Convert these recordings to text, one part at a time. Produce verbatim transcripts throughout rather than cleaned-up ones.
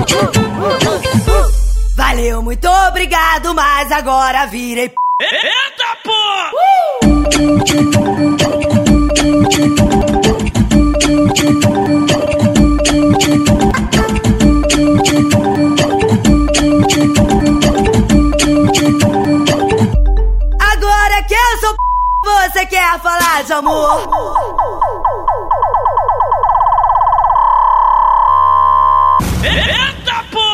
Valeu, muito obrigado, mas agora virei p... Eita, pô! Agora que eu sou p... você quer falar de amor? Eita, pô!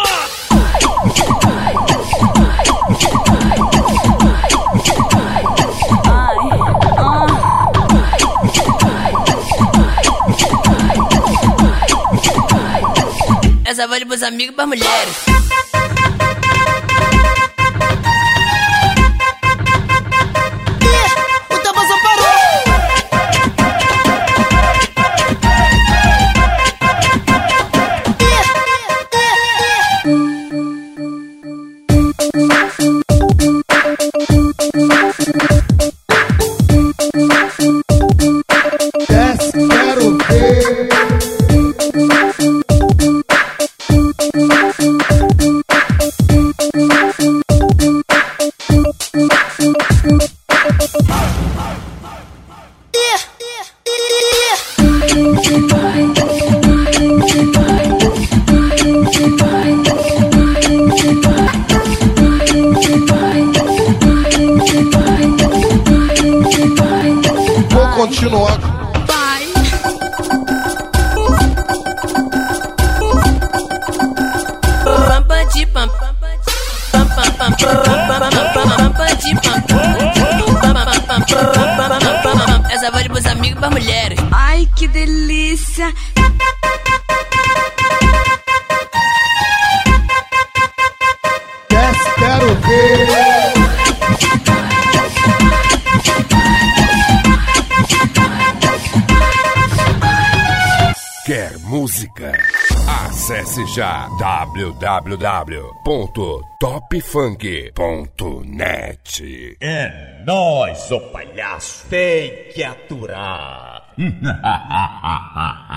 Essa vale pros amigos e pras mulheres. O Tabuzão parou! Desce, quero ver. Vou continuar. Vai. Pam, pam, pam, pam, pam, pam, pam. Essa vale pros amigos e pras mulheres. Ai, que delícia! Desce, quero ver. Quer música? Acesse já w w w ponto top funk ponto net. É nóis, ô palhaço. Tem que aturar.